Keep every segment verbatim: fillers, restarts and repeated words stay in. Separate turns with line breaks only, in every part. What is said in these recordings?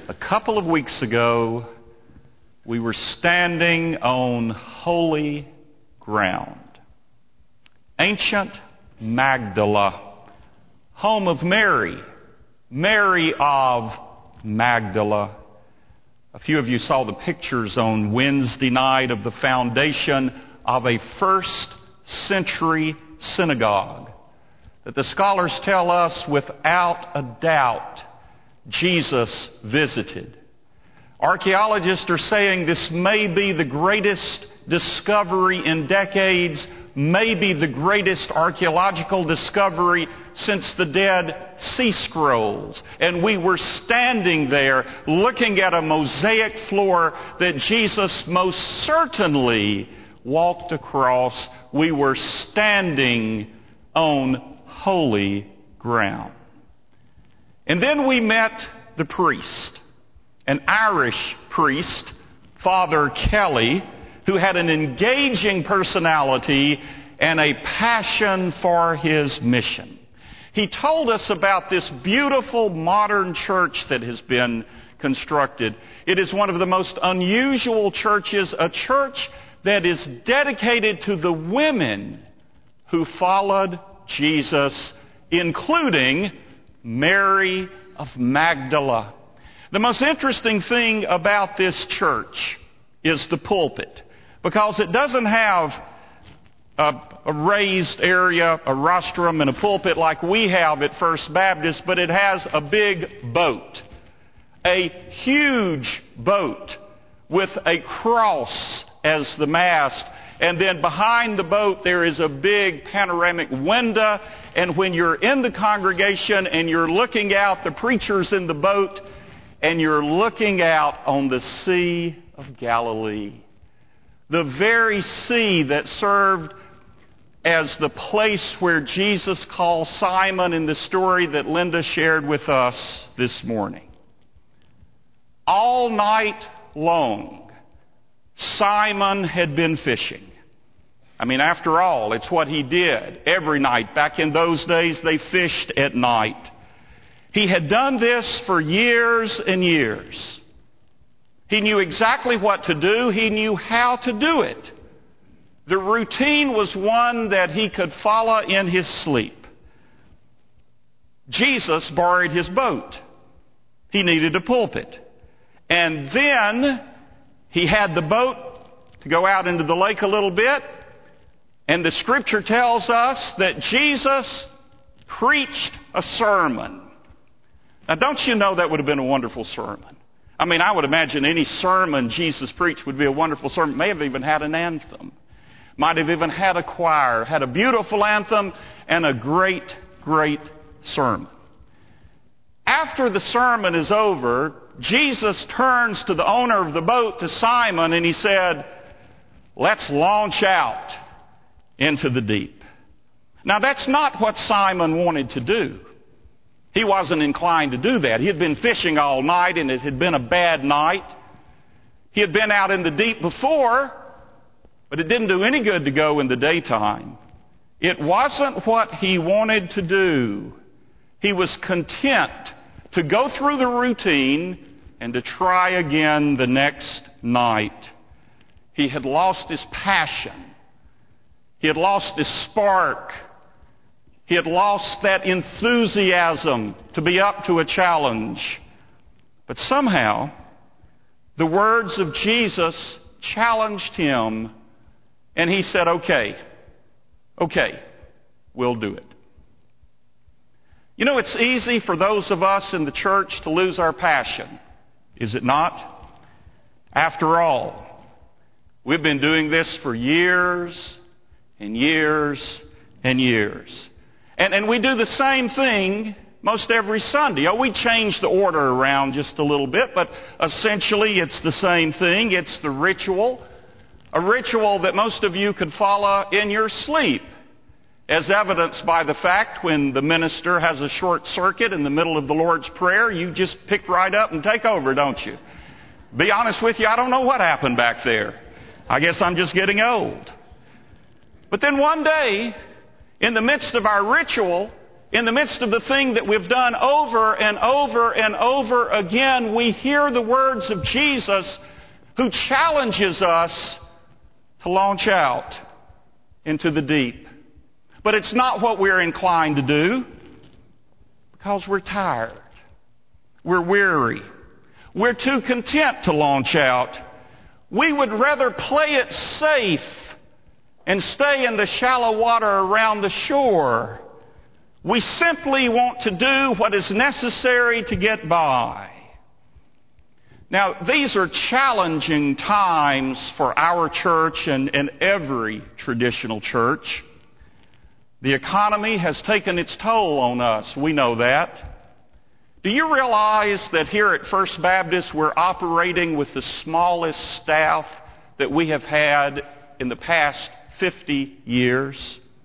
A couple of weeks ago, we were standing on holy ground. Ancient Magdala, home of Mary, Mary of Magdala. A few of you saw the pictures on Wednesday night of the foundation of a first century synagogue that the scholars tell us without a doubt Jesus visited. Archaeologists are saying this may be the greatest discovery in decades, maybe the greatest archaeological discovery since the Dead Sea Scrolls. And we were standing there looking at a mosaic floor that Jesus most certainly walked across. We were standing on holy ground. And then we met the priest, an Irish priest, Father Kelly, who had an engaging personality and a passion for his mission. He told us about this beautiful modern church that has been constructed. It is one of the most unusual churches, a church that is dedicated to the women who followed Jesus, including Mary of Magdala. The most interesting thing about this church is the pulpit, because it doesn't have a, a raised area, a rostrum, and a pulpit like we have at First Baptist, but it has a big boat, a huge boat with a cross as the mast. And then behind the boat there is a big panoramic window, and when you're in the congregation and you're looking out, the preacher's in the boat, and you're looking out on the Sea of Galilee. The very sea that served as the place where Jesus called Simon in the story that Linda shared with us this morning. All night long, Simon had been fishing. I mean, after all, it's what he did every night. Back in those days, they fished at night. He had done this for years and years. He knew exactly what to do. He knew how to do it. The routine was one that he could follow in his sleep. Jesus borrowed his boat. He needed a pulpit. And then he had the boat to go out into the lake a little bit. And the Scripture tells us that Jesus preached a sermon. Now, don't you know that would have been a wonderful sermon? I mean, I would imagine any sermon Jesus preached would be a wonderful sermon. May have even had an anthem. Might have even had a choir. Had a beautiful anthem and a great, great sermon. After the sermon is over, Jesus turns to the owner of the boat, to Simon, and he said, "Let's launch out into the deep." Now, that's not what Simon wanted to do. He wasn't inclined to do that. He had been fishing all night, and it had been a bad night. He had been out in the deep before, but it didn't do any good to go in the daytime. It wasn't what he wanted to do. He was content to go through the routine and to try again the next night. He had lost his passion. He had lost his spark. He had lost that enthusiasm to be up to a challenge. But somehow, the words of Jesus challenged him, and he said, okay, okay, we'll do it. You know, it's easy for those of us in the church to lose our passion, is it not? After all, we've been doing this for years and years and years. And, and we do the same thing most every Sunday. Oh, we change the order around just a little bit, but essentially it's the same thing. It's the ritual, a ritual that most of you could follow in your sleep, as evidenced by the fact when the minister has a short circuit in the middle of the Lord's Prayer, you just pick right up and take over, don't you? Be honest with you, I don't know what happened back there. I guess I'm just getting old. But then one day, in the midst of our ritual, In the midst of the thing that we've done over and over and over again, we hear the words of Jesus who challenges us to launch out into the deep. But it's not what we're inclined to do because we're tired. We're weary. We're too content to launch out. We would rather play it safe and stay in the shallow water around the shore. We simply want to do what is necessary to get by. Now, these are challenging times for our church and, and every traditional church. The economy has taken its toll on us. We know that. Do you realize that here at First Baptist we're operating with the smallest staff that we have had in the past fifty years?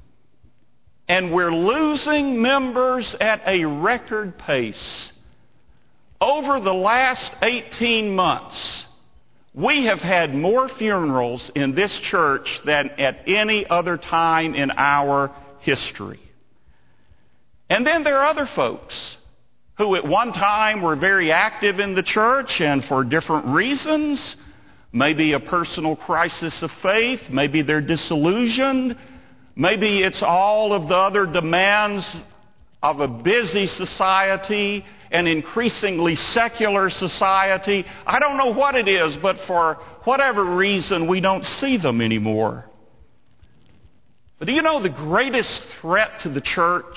And we're losing members at a record pace. Over the last eighteen months, we have had more funerals in this church than at any other time in our history. And then there are other folks who at one time were very active in the church and for different reasons, maybe a personal crisis of faith, maybe they're disillusioned, maybe it's all of the other demands of a busy society, an increasingly secular society. I don't know what it is, but for whatever reason, we don't see them anymore. But do you know the greatest threat to the church?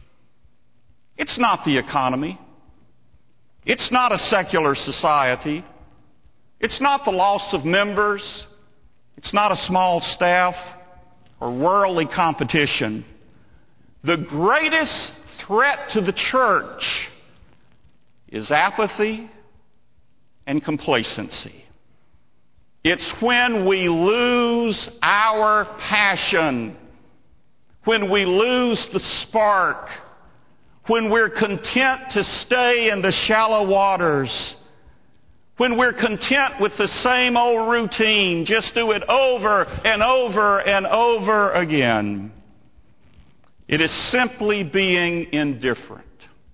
It's not the economy. It's not a secular society. It's not the loss of members. It's not a small staff or worldly competition. The greatest threat to the church is apathy and complacency. It's when we lose our passion, when we lose the spark, when we're content to stay in the shallow waters, when we're content with the same old routine, just do it over and over and over again. It is simply being indifferent.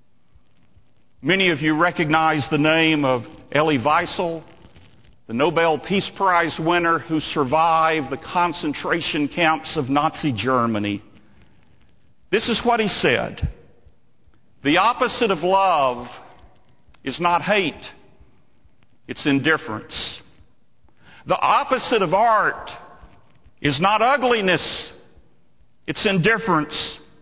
Many of you recognize the name of Elie Wiesel, the Nobel Peace Prize winner who survived the concentration camps of Nazi Germany. This is what he said: "The opposite of love is not hate, it's indifference. The opposite of art is not ugliness, it's indifference.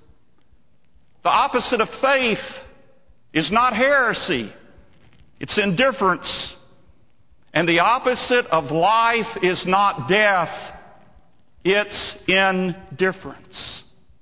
The opposite of faith is not heresy, it's indifference. And the opposite of life is not death, it's indifference."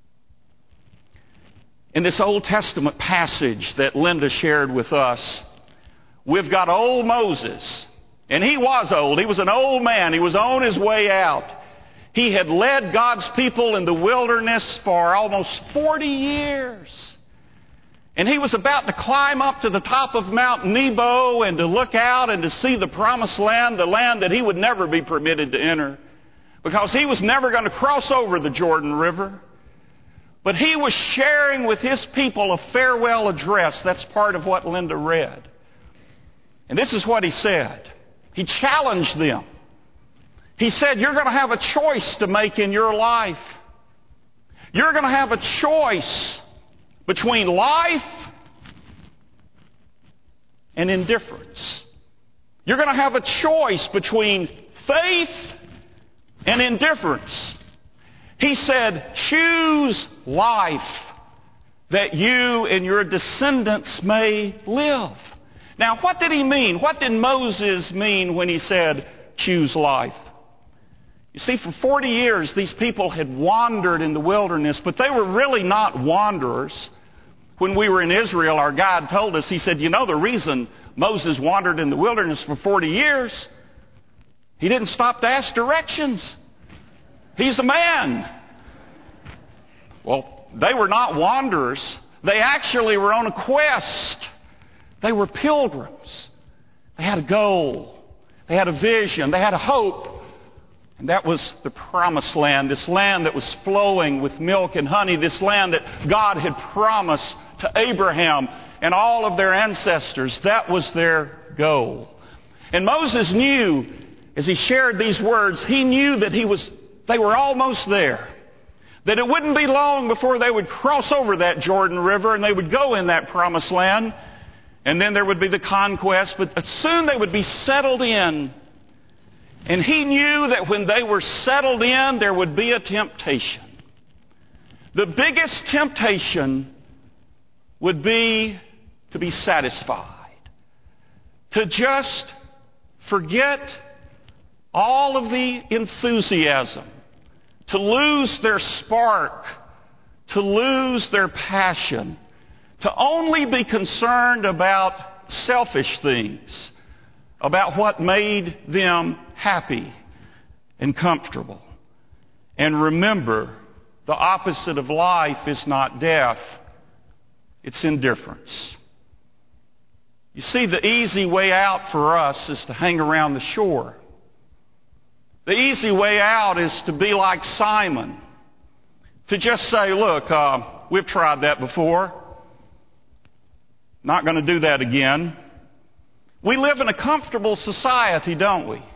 In this Old Testament passage that Linda shared with us, we've got old Moses. And he was old. He was an old man. He was on his way out. He had led God's people in the wilderness for almost forty years. And he was about to climb up to the top of Mount Nebo and to look out and to see the promised land, the land that he would never be permitted to enter, because he was never going to cross over the Jordan River. But he was sharing with his people a farewell address. That's part of what Linda read. And this is what he said. He challenged them. He said, you're going to have a choice to make in your life. You're going to have a choice between life and indifference. You're going to have a choice between faith and indifference. He said, choose life that you and your descendants may live. Now, what did he mean? What did Moses mean when he said, choose life? You see, for forty years, these people had wandered in the wilderness, but they were really not wanderers. When we were in Israel, our guide told us, he said, you know the reason Moses wandered in the wilderness for forty years? He didn't stop to ask directions. He's a man. Well, they were not wanderers. They actually were on a quest. They were pilgrims. They had a goal. They had a vision. They had a hope. And that was the promised land, this land that was flowing with milk and honey, this land that God had promised to Abraham and all of their ancestors. That was their goal. And Moses knew, as he shared these words, he knew that he was, they were almost there. That it wouldn't be long before they would cross over that Jordan River and they would go in that promised land. And then there would be the conquest, but soon they would be settled in. And he knew that when they were settled in, there would be a temptation. The biggest temptation would be to be satisfied. To just forget all of the enthusiasm. To lose their spark. To lose their passion. To only be concerned about selfish things. About what made them happy and comfortable. And remember, the opposite of life is not death, it's indifference. You see, the easy way out for us is to hang around the shore. The easy way out is to be like Simon. To just say, look, uh, we've tried that before. Not going to do that again. We live in a comfortable society, don't we? A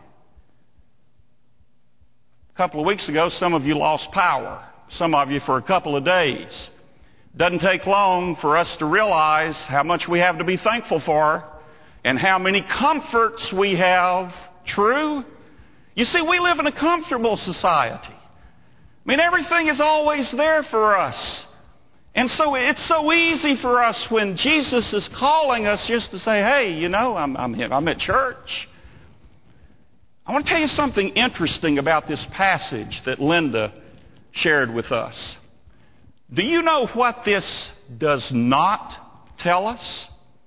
couple of weeks ago, some of you lost power. Some of you for a couple of days. Doesn't take long for us to realize how much we have to be thankful for and how many comforts we have. True? You see, we live in a comfortable society. I mean, everything is always there for us. And so it's so easy for us when Jesus is calling us just to say, hey, you know, I'm, I'm, I'm at church. I want to tell you something interesting about this passage that Linda shared with us. Do you know what this does not tell us?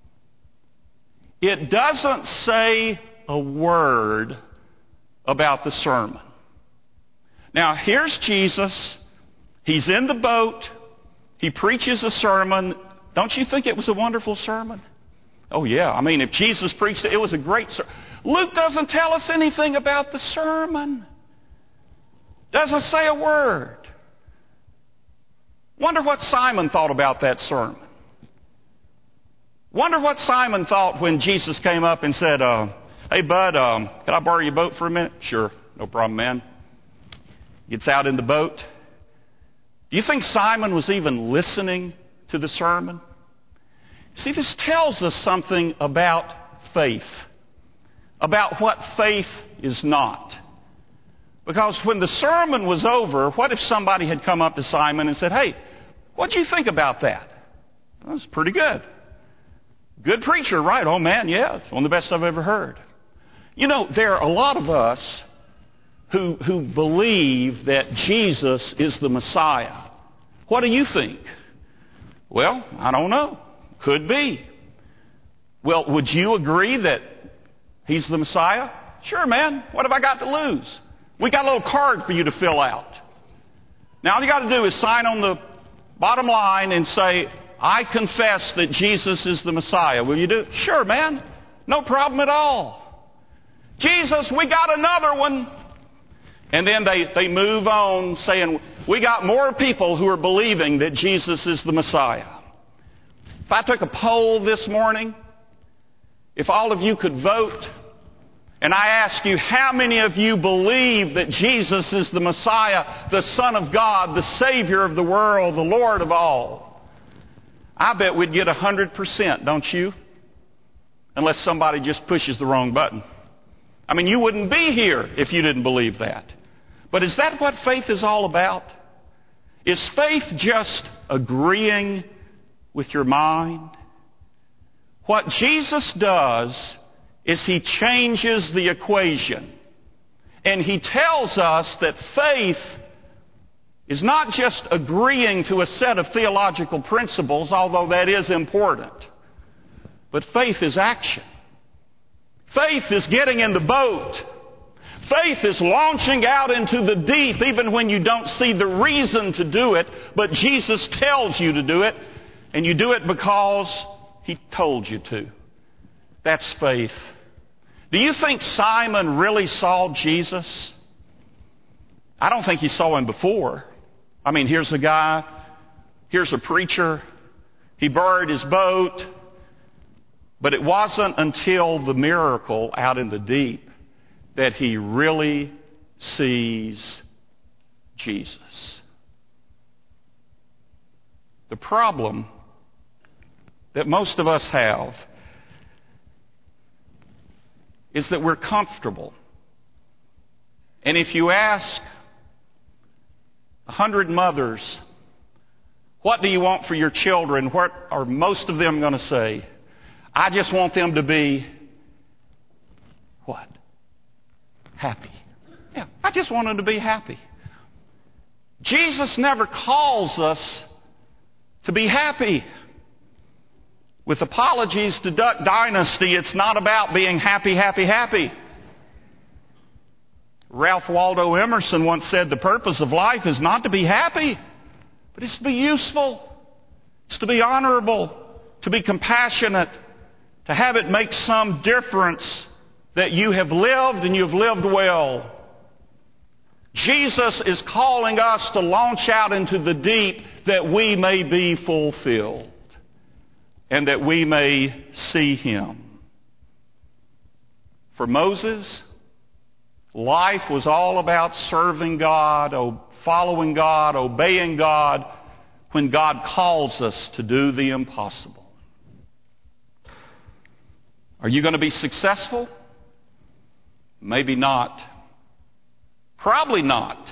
It doesn't say a word about the sermon. Now, here's Jesus. He's in the boat. He preaches a sermon. Don't you think it was a wonderful sermon? Oh, yeah. I mean, if Jesus preached it, it was a great sermon. Luke doesn't tell us anything about the sermon. Doesn't say a word. Wonder what Simon thought about that sermon. Wonder what Simon thought when Jesus came up and said, uh, hey, bud, um, can I borrow your boat for a minute? Sure. No problem, man. Gets out in the boat. Do you think Simon was even listening to the sermon? See, this tells us something about faith. About what faith is not. Because when the sermon was over, what if somebody had come up to Simon and said, hey, what do you think about that? Well, that's pretty good. Good preacher, right? Oh, man, yeah, it's one of the best I've ever heard. You know, there are a lot of us who, who believe that Jesus is the Messiah. What do you think? Well, I don't know. Could be. Well, would you agree that he's the Messiah? Sure, man. What have I got to lose? We got a little card for you to fill out. Now, all you got to do is sign on the bottom line and say, I confess that Jesus is the Messiah. Will you do it? Sure, man. No problem at all. Jesus, we got another one. And then they, they move on saying, we got more people who are believing that Jesus is the Messiah. If I took a poll this morning, if all of you could vote, and I ask you, how many of you believe that Jesus is the Messiah, the Son of God, the Savior of the world, the Lord of all? I bet we'd get one hundred percent, don't you? Unless somebody just pushes the wrong button. I mean, you wouldn't be here if you didn't believe that. But is that what faith is all about? Is faith just agreeing with your mind? What Jesus does is He changes the equation. And He tells us that faith is not just agreeing to a set of theological principles, although that is important. But faith is action. Faith is getting in the boat. Faith is launching out into the deep even when you don't see the reason to do it, but Jesus tells you to do it, and you do it because He told you to. That's faith. Do you think Simon really saw Jesus? I don't think he saw him before. I mean, here's a guy, here's a preacher, he borrowed his boat, but it wasn't until the miracle out in the deep that he really sees Jesus. The problem that most of us have is that we're comfortable. And if you ask a hundred mothers, what do you want for your children? What are most of them going to say? I just want them to be what? Happy. Yeah, I just want them to be happy. Jesus never calls us to be happy. With apologies to Duck Dynasty, it's not about being happy, happy, happy. Ralph Waldo Emerson once said the purpose of life is not to be happy, but it's to be useful. It's to be honorable, to be compassionate, to have it make some difference that you have lived and you've lived well. Jesus is calling us to launch out into the deep that we may be fulfilled and that we may see Him. For Moses, life was all about serving God, following God, obeying God when God calls us to do the impossible. Are you going to be successful? Maybe not. Probably not.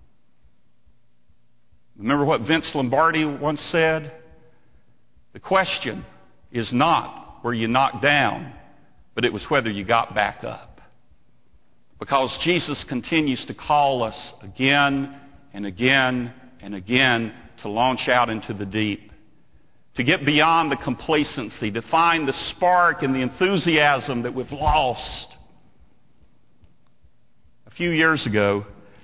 Remember what Vince Lombardi once said? The question is not where you knocked down, but it was whether you got back up. Because Jesus continues to call us again and again and again to launch out into the deep, to get beyond the complacency, to find the spark and the enthusiasm that we've lost. A few years ago,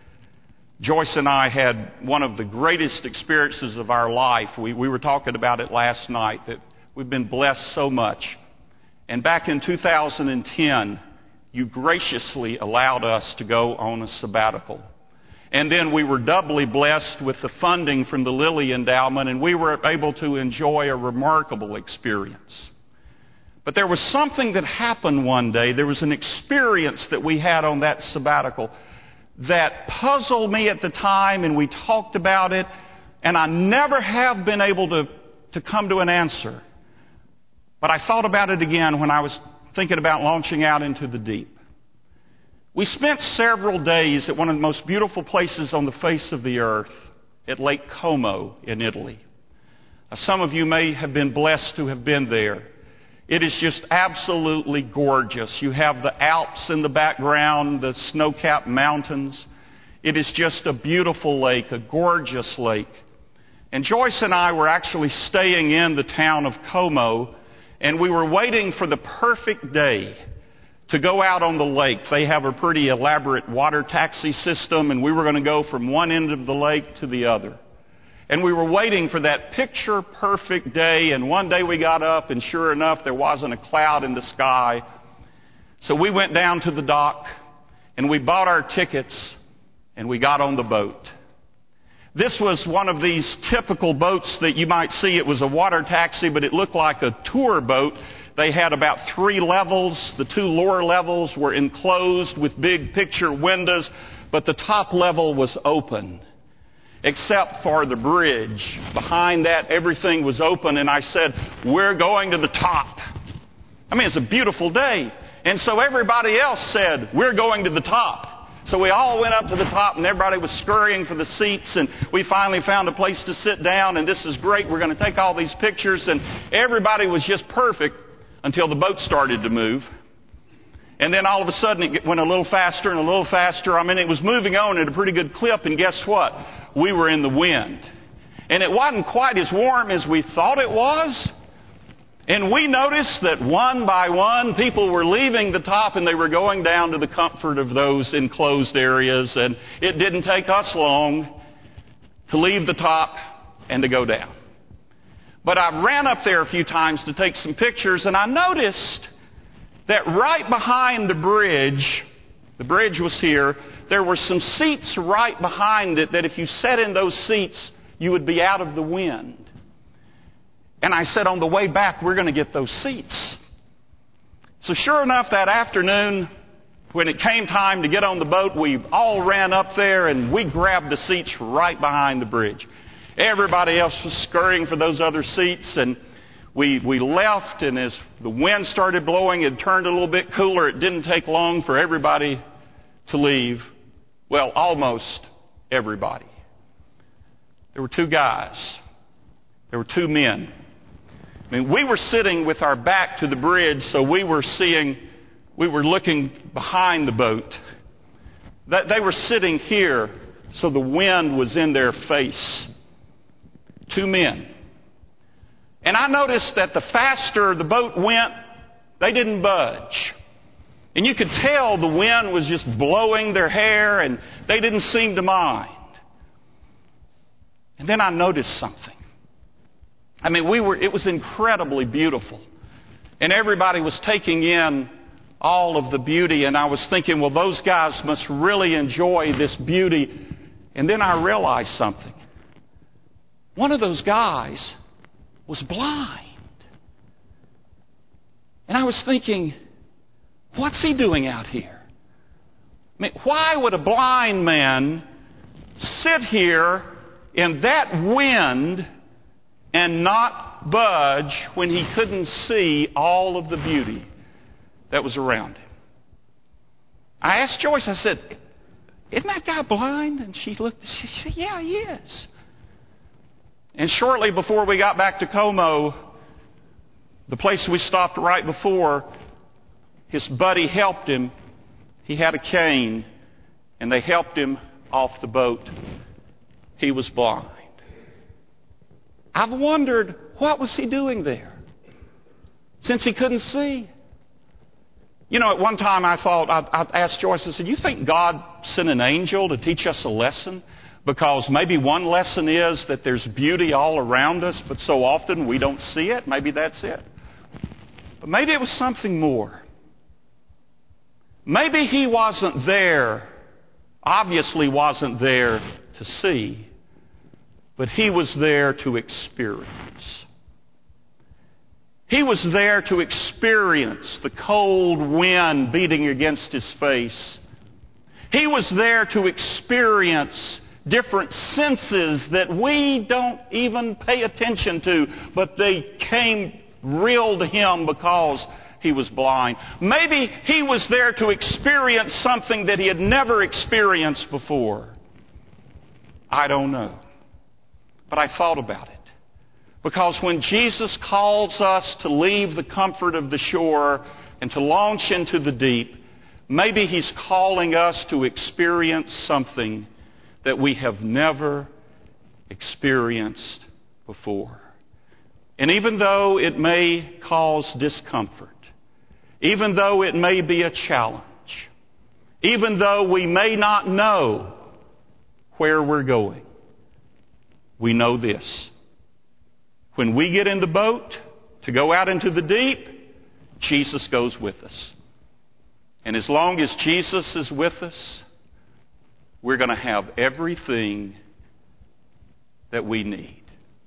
Joyce and I had one of the greatest experiences of our life. We, we were talking about it last night, that we've been blessed so much. And back in two thousand ten, you graciously allowed us to go on a sabbatical. And then we were doubly blessed with the funding from the Lilly Endowment, and we were able to enjoy a remarkable experience. But there was something that happened one day. There was an experience that we had on that sabbatical that puzzled me at the time, and we talked about it, and I never have been able to, to come to an answer. But I thought about it again when I was thinking about launching out into the deep. We spent several days at one of the most beautiful places on the face of the earth, at Lake Como in Italy. Now, some of you may have been blessed to have been there. It is just absolutely gorgeous. You have the Alps in the background, the snow-capped mountains. It is just a beautiful lake, a gorgeous lake. And Joyce and I were actually staying in the town of Como, and we were waiting for the perfect day to go out on the lake. They have a pretty elaborate water taxi system, and we were going to go from one end of the lake to the other. And we were waiting for that picture-perfect day, and one day we got up, and sure enough, there wasn't a cloud in the sky. So we went down to the dock, and we bought our tickets, and we got on the boat. This was one of these typical boats that you might see. It was a water taxi, but it looked like a tour boat. They had about three levels. The two lower levels were enclosed with big picture windows, but the top level was open, except for the bridge. Behind that, everything was open, and I said, we're going to the top. I mean, it's a beautiful day. And so everybody else said, we're going to the top. So we all went up to the top, and everybody was scurrying for the seats, and we finally found a place to sit down, and this is great. We're going to take all these pictures, and everybody was just perfect until the boat started to move. And then all of a sudden it went a little faster and a little faster. I mean, it was moving on at a pretty good clip, and guess what? We were in the wind. And it wasn't quite as warm as we thought it was. And we noticed that one by one, people were leaving the top and they were going down to the comfort of those enclosed areas. And it didn't take us long to leave the top and to go down. But I ran up there a few times to take some pictures, and I noticed that right behind the bridge, the bridge was here, there were some seats right behind it that if you sat in those seats, you would be out of the wind. And I said, on the way back, we're going to get those seats. So sure enough, that afternoon, when it came time to get on the boat, we all ran up there and we grabbed the seats right behind the bridge. Everybody else was scurrying for those other seats, and we we left, and as the wind started blowing, it turned a little bit cooler. It didn't take long for everybody to leave. Well, almost everybody. There were two guys. There were two men. I mean, we were sitting with our back to the bridge, so we were seeing, we were looking behind the boat. That they were sitting here, so the wind was in their face. Two men. And I noticed that the faster the boat went, they didn't budge. And you could tell the wind was just blowing their hair, and they didn't seem to mind. And then I noticed something. I mean, we were, it was incredibly beautiful. And everybody was taking in all of the beauty. And I was thinking, well, those guys must really enjoy this beauty. And then I realized something. One of those guys was blind. And I was thinking, what's he doing out here? I mean, why would a blind man sit here in that wind and not budge when he couldn't see all of the beauty that was around him? I asked Joyce, I said, isn't that guy blind? And she looked, she said, yeah, he is. And shortly before we got back to Como, the place we stopped right before, his buddy helped him. He had a cane, and they helped him off the boat. He was blind. I've wondered, what was he doing there? Since he couldn't see. You know, at one time I thought, I, I asked Joyce, I said, you think God sent an angel to teach us a lesson? Because maybe one lesson is that there's beauty all around us, but so often we don't see it. Maybe that's it. But maybe it was something more. Maybe he wasn't there, obviously wasn't there to see, but he was there to experience. He was there to experience the cold wind beating against his face. He was there to experience different senses that we don't even pay attention to, but they came real to him because he was blind. Maybe he was there to experience something that he had never experienced before. I don't know. But I thought about it. Because when Jesus calls us to leave the comfort of the shore and to launch into the deep, maybe he's calling us to experience something that we have never experienced before. And even though it may cause discomfort, even though it may be a challenge, even though we may not know where we're going, we know this. When we get in the boat to go out into the deep, Jesus goes with us. And as long as Jesus is with us, we're going to have everything that we need.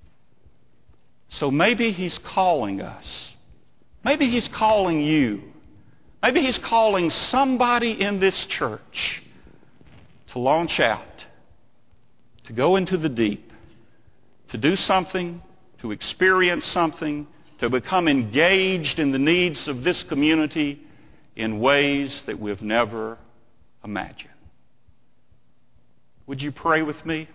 So maybe he's calling us. Maybe he's calling you. Maybe he's calling somebody in this church to launch out, to go into the deep, to do something, to experience something, to become engaged in the needs of this community in ways that we've never imagined. Would you pray with me?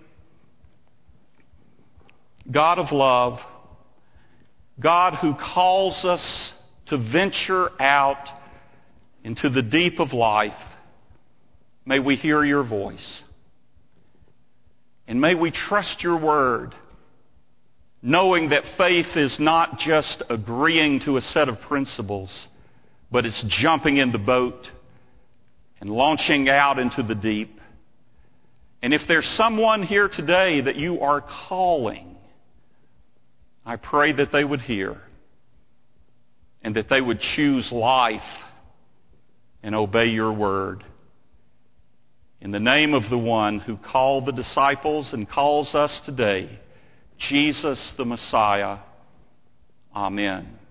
God of love, God who calls us to venture out into the deep of life, may we hear your voice. And may we trust your word, knowing that faith is not just agreeing to a set of principles, but it's jumping in the boat and launching out into the deep. And if there's someone here today that you are calling, I pray that they would hear and that they would choose life and obey your word. In the name of the one who called the disciples and calls us today, Jesus the Messiah. Amen.